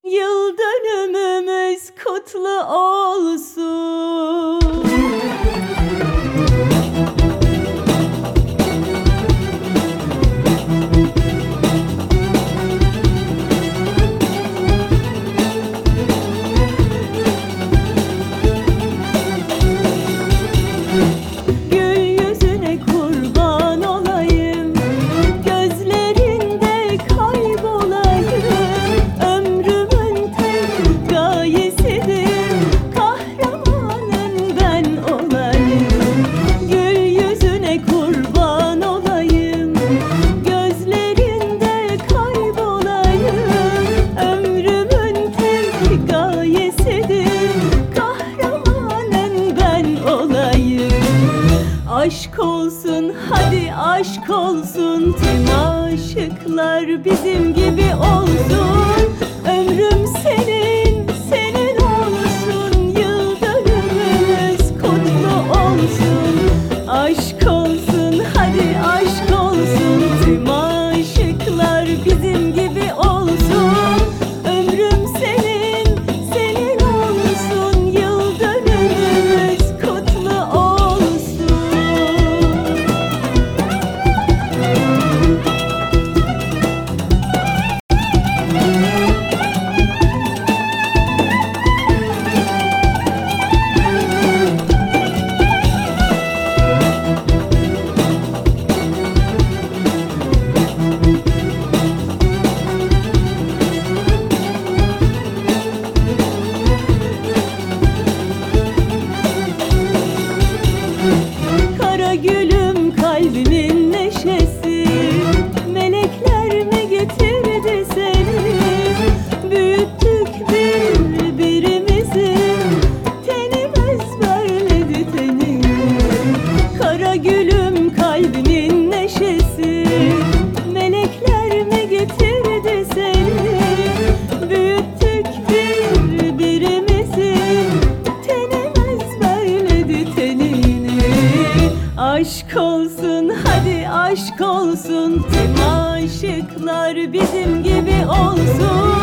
Yıl dönümümüz kutlu olsun. Gül yüzüne kurban olayım, gözlerinde kaybolayım. Ömrümün tek gayesidir, kahramanın ben olayım. Gül yüzüne kurban olayım, gözlerinde kaybolayım. Ömrümün tek gayesidir, kahramanın ben olayım. Aşk olsun, hadi aşk olsun, tüm aşıklar bizim gibi olsun. Ömrüm senin, senin olsun, yıl dönümümüz kutlu olsun. Aşk olsun, hadi aşk olsun, tüm aşıklar bizim gibi olsun. Ömrüm senin, senin olsun, yıl dönümümüz kutlu olsun. Kara gülüm, kalbimin neşesi, melekler mi getirdi seni? Büyüttük birbirimizi, tenim ezberledi tenini. Kara gülüm, kalbimin neşesi, melekler mi getirdi seni? Büyüttük birbirimizi, tenim ezberledi tenini. Aşk olsun, hadi aşk olsun, tüm aşıklar bizim gibi olsun.